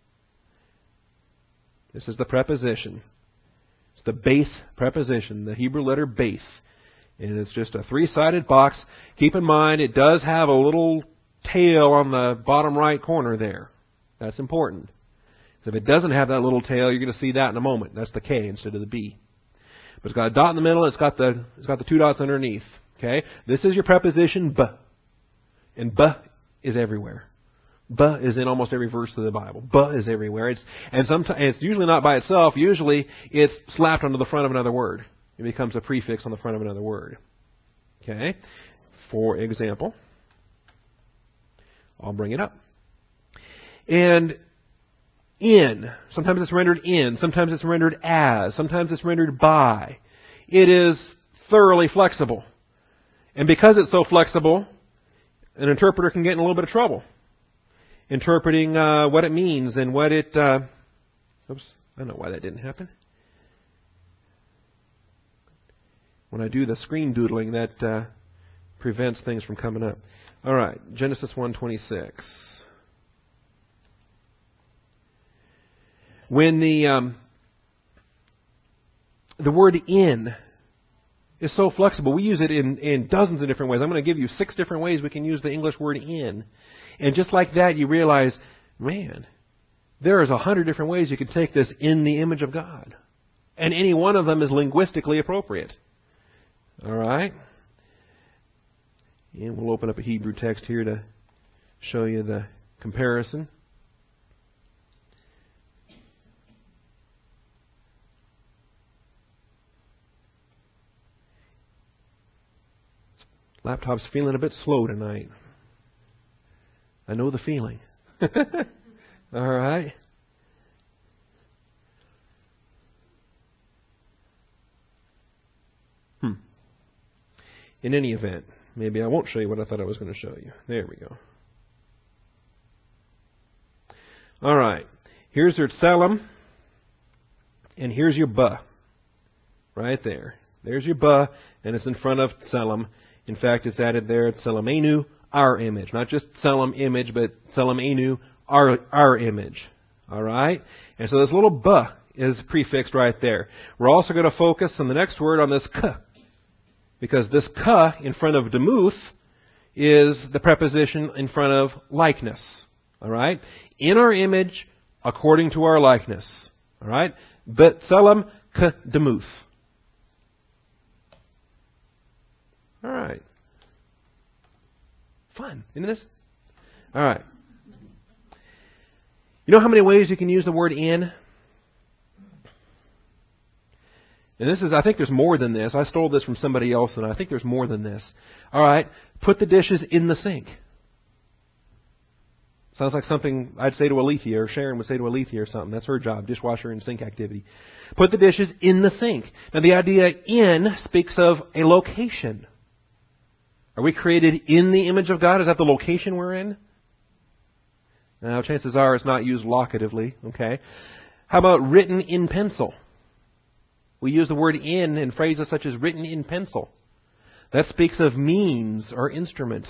This is the preposition. It's the Beith preposition, the Hebrew letter Beith. And it's just a 3-sided box. Keep in mind, it does have a little tail on the bottom right corner there. That's important. So if it doesn't have that little tail, you're going to see that in a moment. That's the K instead of the B. But it's got a dot in the middle, and it's got the two dots underneath. Okay? This is your preposition b. And b is everywhere. B is in almost every verse of the Bible. B is everywhere. And sometimes it's usually not by itself. Usually it's slapped onto the front of another word. It becomes a prefix on the front of another word. Okay? For example, I'll bring it up. And in. Sometimes it's rendered in. Sometimes it's rendered as. Sometimes it's rendered by. It is thoroughly flexible. And because it's so flexible, an interpreter can get in a little bit of trouble interpreting what it means and what it... oops, I don't know why that didn't happen. When I do the screen doodling, that prevents things from coming up. All right, Genesis 1:26. When the word in is so flexible, we use it in dozens of different ways. I'm going to give you 6 different ways we can use the English word in. And just like that, you realize, man, there is 100 different ways you can take this in the image of God. And any one of them is linguistically appropriate. All right? And we'll open up a Hebrew text here to show you the comparison. Laptop's feeling a bit slow tonight. I know the feeling. All right. In any event, maybe I won't show you what I thought I was going to show you. There we go. All right. Here's your tselem, and here's your ba. Right there. There's your ba, and it's in front of tselem. In fact, it's added there, tselemenu, our image. Not just tselem image, but tselemenu, our image. All right? And so this little ba is prefixed right there. We're also going to focus on the next word on this k. Because this ka in front of demuth is the preposition in front of likeness. All right? In our image, according to our likeness. All right? But tselem k demuth. All right. Fun, isn't this? All right. You know how many ways you can use the word in? And this is, I think there's more than this. I stole this from somebody else, and I think there's more than this. All right. Put the dishes in the sink. Sounds like something I'd say to Alethea, or Sharon would say to Alethea or something. That's her job, dishwasher and sink activity. Put the dishes in the sink. Now, the idea in speaks of a location. Are we created in the image of God? Is that the location we're in? Now, chances are it's not used locatively. Okay. How about written in pencil? We use the word in phrases such as written in pencil. That speaks of means or instrument.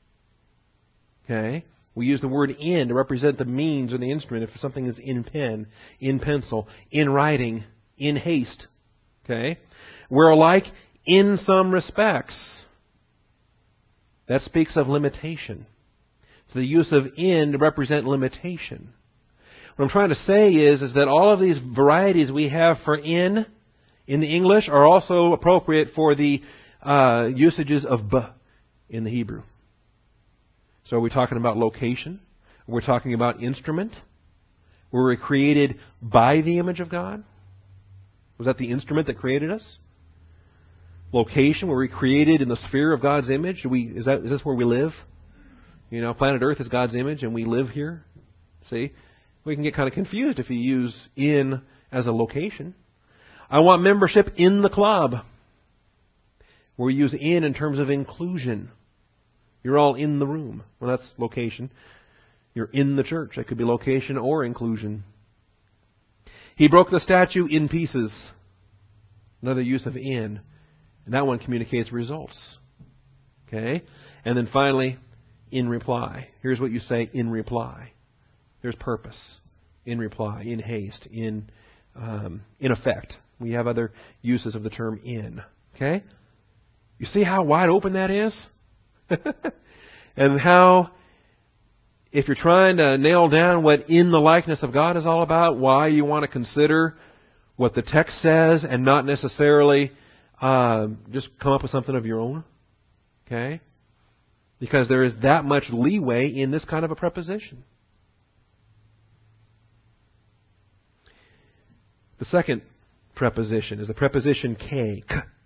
Okay? We use the word in to represent the means or the instrument if something is in pen, in pencil, in writing, in haste. Okay? We're alike in some respects. That speaks of limitation. So the use of in to represent limitation. What I'm trying to say is that all of these varieties we have for in the English are also appropriate for the usages of b in the Hebrew. So are we talking about location? We're talking about instrument? Were we created by the image of God? Was that the instrument that created us? Location, were we created in the sphere of God's image? Is this where we live? You know, planet Earth is God's image and we live here. See? We can get kind of confused if you use in as a location. I want membership in the club. Where we use in terms of inclusion. You're all in the room. Well, that's location. You're in the church. That could be location or inclusion. He broke the statue in pieces. Another use of in. And that one communicates results. Okay? And then finally, in reply. Here's what you say in reply. There's purpose. In reply. In haste. In effect. We have other uses of the term in. Okay? You see how wide open that is? And how if you're trying to nail down what in the likeness of God is all about, why you want to consider what the text says and not necessarily just come up with something of your own. Okay? Because there is that much leeway in this kind of a preposition. The second preposition is the preposition k.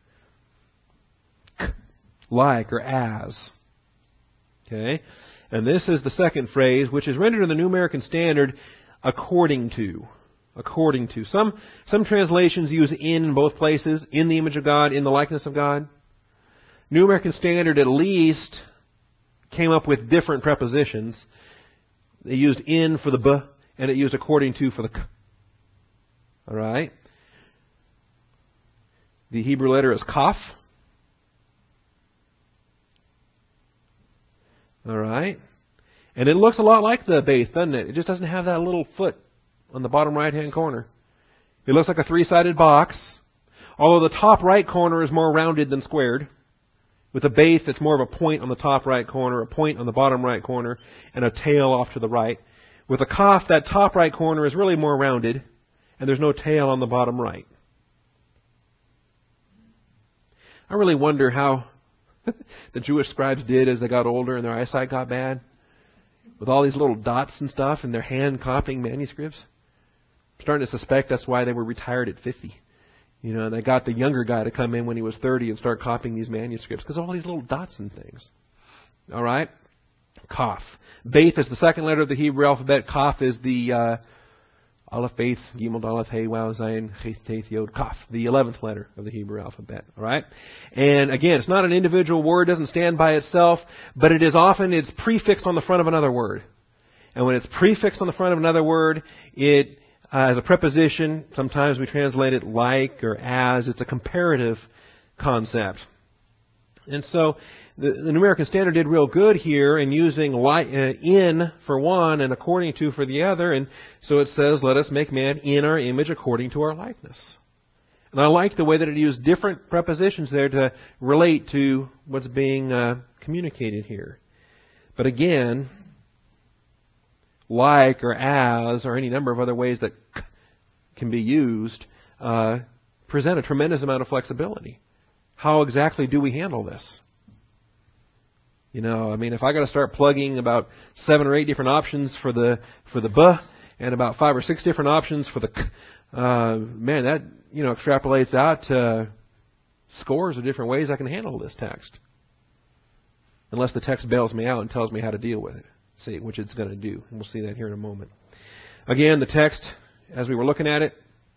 Like or as. Okay? And this is the second phrase, which is rendered in the New American Standard according to. According to. Some translations use in both places, in the image of God, in the likeness of God. New American Standard at least came up with different prepositions. They used in for the b, and it used according to for the k. All right? The Hebrew letter is kaf. All right? And it looks a lot like the Beith, doesn't it? It just doesn't have that little foot on the bottom right-hand corner. It looks like a three-sided box, although the top right corner is more rounded than squared. With a Beith, it's more of a point on the top right corner, a point on the bottom right corner, and a tail off to the right. With a kaf, that top right corner is really more rounded, and there's no tail on the bottom right. I really wonder how the Jewish scribes did as they got older and their eyesight got bad, with all these little dots and stuff, and their hand copying manuscripts. I'm starting to suspect that's why they were retired at 50. You know, they got the younger guy to come in when he was 30 and start copying these manuscripts because of all these little dots and things. All right? Kaf. Beith is the second letter of the Hebrew alphabet. Kaf is the Aleph, Beith, Gimel, Daleth, Hey, Waw, Zayin, Chet, Teth, Yod, Kaf. The 11th letter of the Hebrew alphabet. All right? And again, it's not an individual word, doesn't stand by itself, but it is often, it's prefixed on the front of another word. And when it's prefixed on the front of another word, it as a preposition, sometimes we translate it like or as. It's a comparative concept. And so the New American Standard did real good here in using in for one and according to for the other. And so it says, let us make man in our image according to our likeness. And I like the way that it used different prepositions there to relate to what's being communicated here. But again, like or as or any number of other ways that can be used present a tremendous amount of flexibility. How exactly do we handle this? You know, I mean, if I got to start plugging about 7 or 8 different options for the b and about 5 or 6 different options for the k, man, that extrapolates out to scores of different ways I can handle this text. Unless the text bails me out and tells me how to deal with it. See, which it's going to do. And we'll see that here in a moment. Again, the text, as we were looking at it,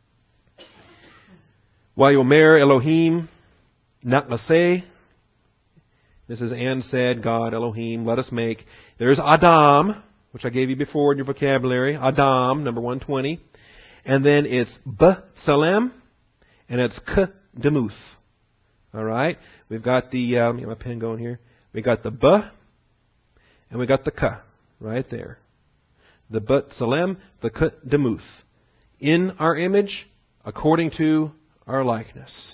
Vayomer Elohim Natlaseh. This is and said, God, Elohim, let us make. There's Adam, which I gave you before in your vocabulary. Adam, number 120. And then it's B'Tselem, and it's K-Demuth. All right? We've got the, get my pen going here. We got the B, and we got the K. Right there. The B'Tselem, the K-Demuth. In our image, according to our likeness.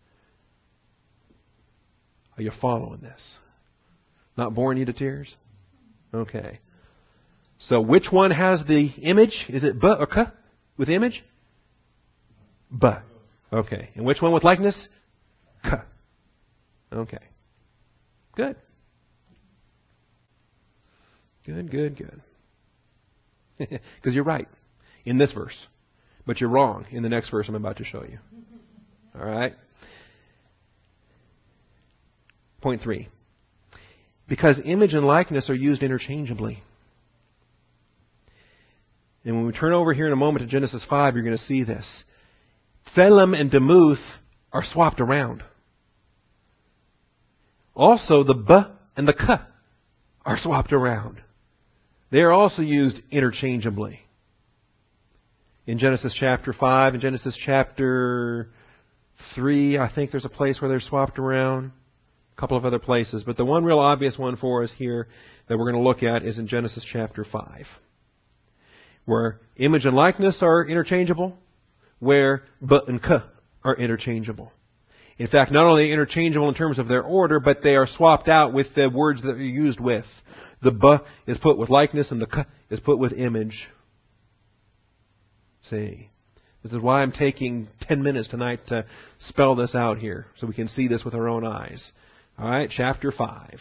Are you following this? Not boring you to tears? Okay. So which one has the image? Is it B or K with image? B. Okay. And which one with likeness? K. Okay. Good. Good. Because you're right in this verse. But you're wrong in the next verse I'm about to show you. All right? Point 3. Because image and likeness are used interchangeably. And when we turn over here in a moment to Genesis 5, you're going to see this. Tselem and Demuth are swapped around. Also, the B and the K are swapped around. They are also used interchangeably. In Genesis chapter 5, in Genesis chapter 3, I think there's a place where they're swapped around. A couple of other places. But the one real obvious one for us here that we're going to look at is in Genesis chapter 5. Where image and likeness are interchangeable. Where B and K are interchangeable. In fact, not only interchangeable in terms of their order, but they are swapped out with the words that they're used with. The B is put with likeness and the K is put with image. See? This is why I'm taking 10 minutes tonight to spell this out here, so we can see this with our own eyes. All right, chapter 5.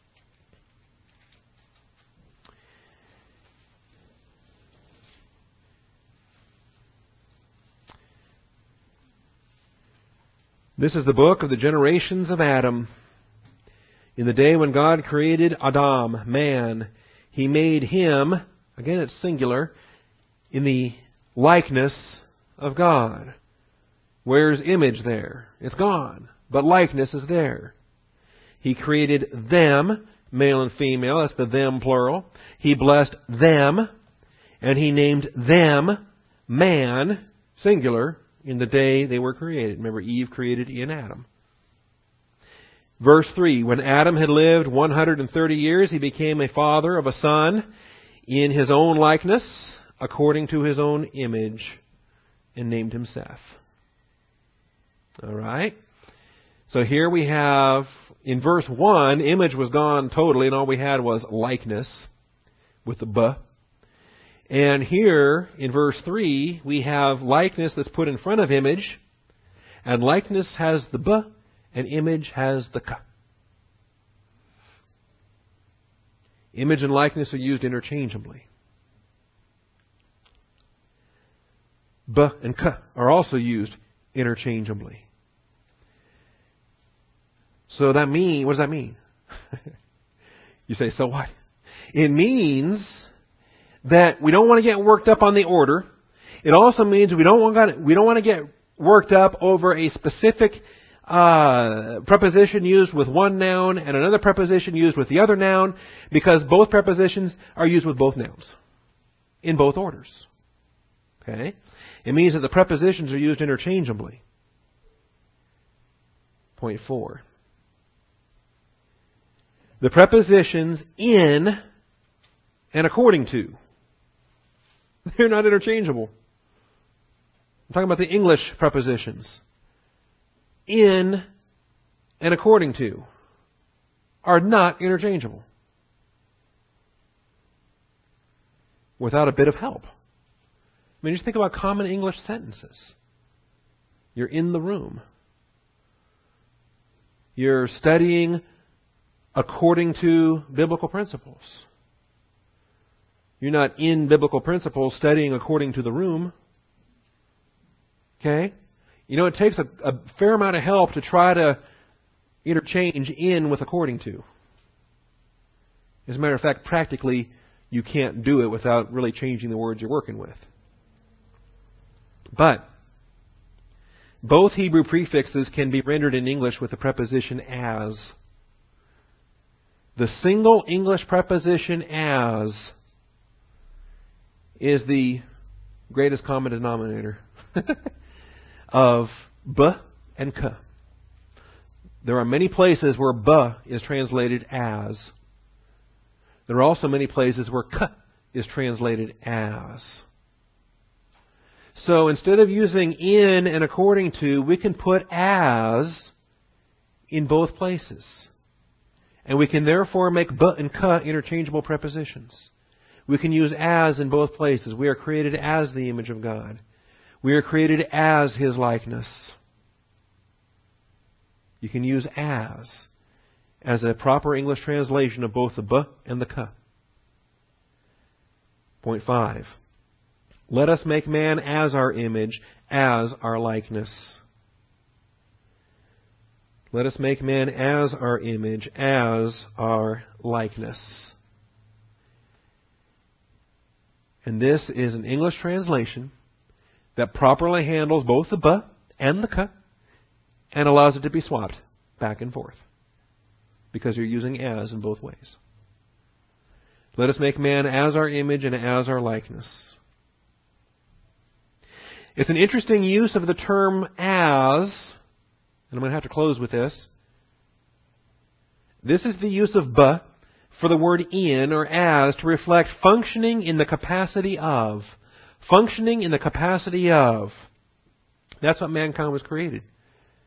This is the book of the generations of Adam. In the day when God created Adam, man, He made him, again it's singular, in the likeness of God. Where's image there? It's gone. But likeness is there. He created them, male and female, that's the them plural. He blessed them, and He named them man, singular, in the day they were created. Remember, Eve created in Adam. Verse 3, when Adam had lived 130 years, he became a father of a son in his own likeness, according to his own image, and named him Seth. All right? So here we have, in verse 1, image was gone totally, and all we had was likeness, with the B. And here, in verse 3, we have likeness that's put in front of image, and likeness has the B, and image has the K. Image and likeness are used interchangeably. B and K are also used interchangeably. So that means, what does that mean? You say, so what? It means that we don't want to get worked up on the order. It also means we don't want to get worked up over a specific preposition used with one noun and another preposition used with the other noun, because both prepositions are used with both nouns in both orders. Okay? It means that the prepositions are used interchangeably. Point 4. The prepositions in and according to, they're not interchangeable. I'm talking about the English prepositions. In and according to are not interchangeable without a bit of help. I mean, just think about common English sentences. You're in the room. You're studying according to biblical principles. You're not in biblical principles studying according to the room. Okay? You know, it takes a fair amount of help to try to interchange in with according to. As a matter of fact, practically, you can't do it without really changing the words you're working with. But both Hebrew prefixes can be rendered in English with the preposition as. The single English preposition as is the greatest common denominator of B and K. There are many places where B is translated as. There are also many places where K is translated as. So instead of using in and according to, we can put as in both places. And we can therefore make B and K interchangeable prepositions. We can use as in both places. We are created as the image of God. We are created as His likeness. You can use as a proper English translation of both the B and the K. Point 5. Let us make man as our image, as our likeness. Let us make man as our image, as our likeness. And this is an English translation that properly handles both the B and the K and allows it to be swapped back and forth because you're using as in both ways. Let us make man as our image and as our likeness. It's an interesting use of the term as, and I'm going to have to close with this. This is the use of B for the word in or as to reflect functioning in the capacity of. Functioning in the capacity of. That's what mankind was created.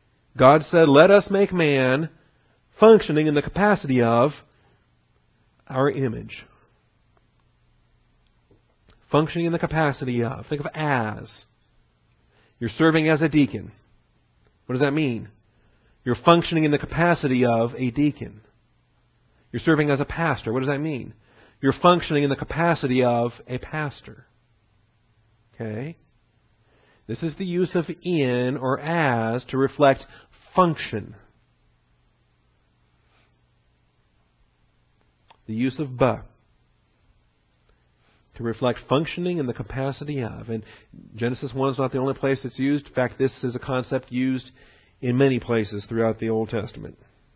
God said, let us make man functioning in the capacity of our image. Functioning in the capacity of. Think of as. You're serving as a deacon. What does that mean? You're functioning in the capacity of a deacon. You're serving as a pastor. What does that mean? You're functioning in the capacity of a pastor. Okay? This is the use of in or as to reflect function. The use of ba to reflect functioning in the capacity of. And Genesis 1 is not the only place it's used. In fact, this is a concept used in many places throughout the Old Testament.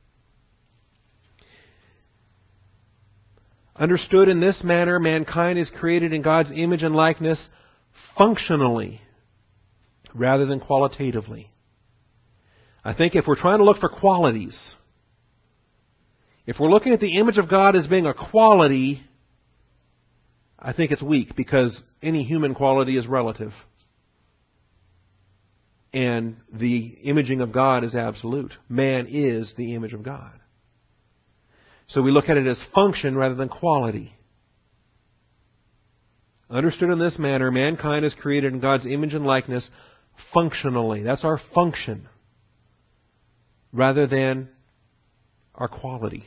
Understood in this manner, mankind is created in God's image and likeness functionally rather than qualitatively. I think if we're trying to look for qualities, if we're looking at the image of God as being a quality, I think it's weak, because any human quality is relative. And the imaging of God is absolute. Man is the image of God. So we look at it as function rather than quality. Understood in this manner, mankind is created in God's image and likeness functionally. That's our function, rather than our quality.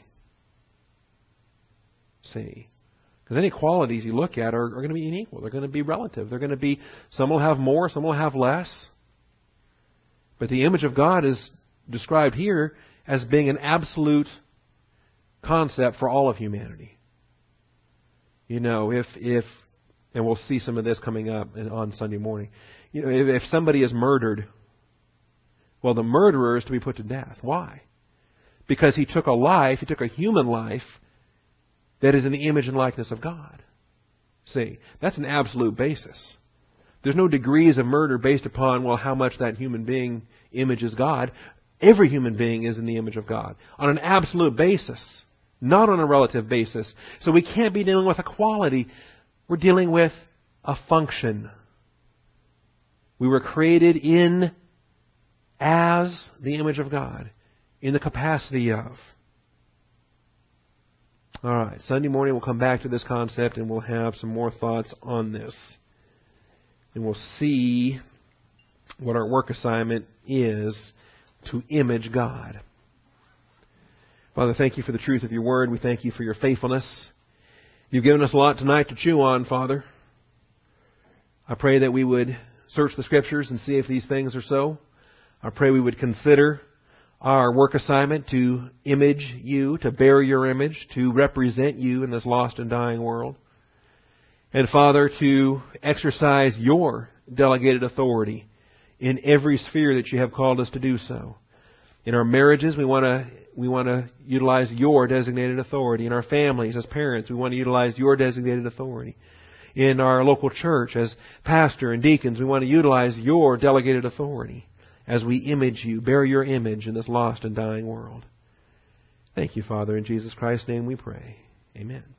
See? Because any qualities you look at are going to be unequal. They're going to be relative. They're going to be, some will have more, some will have less. But the image of God is described here as being an absolute concept for all of humanity. You know, if and we'll see some of this coming up on Sunday morning. You know, if somebody is murdered, well, the murderer is to be put to death. Why? Because he took a life, he took a human life that is in the image and likeness of God. See, that's an absolute basis. There's no degrees of murder based upon, well, how much that human being images God. Every human being is in the image of God on an absolute basis, not on a relative basis. So we can't be dealing with a quality. We're dealing with a function. We were created in as the image of God, in the capacity of. All right, Sunday morning we'll come back to this concept and we'll have some more thoughts on this. And we'll see what our work assignment is to image God. Father, thank you for the truth of your word. We thank you for your faithfulness. You've given us a lot tonight to chew on, Father. I pray that we would search the Scriptures and see if these things are so. I pray we would consider our work assignment to image you, to bear your image, to represent you in this lost and dying world. And Father, to exercise your delegated authority in every sphere that you have called us to do so. In our marriages, we want to utilize your designated authority. In our families, as parents, we want to utilize your designated authority. In our local church, as pastor and deacons, we want to utilize your delegated authority as we image you, bear your image in this lost and dying world. Thank you, Father. In Jesus Christ's name we pray. Amen.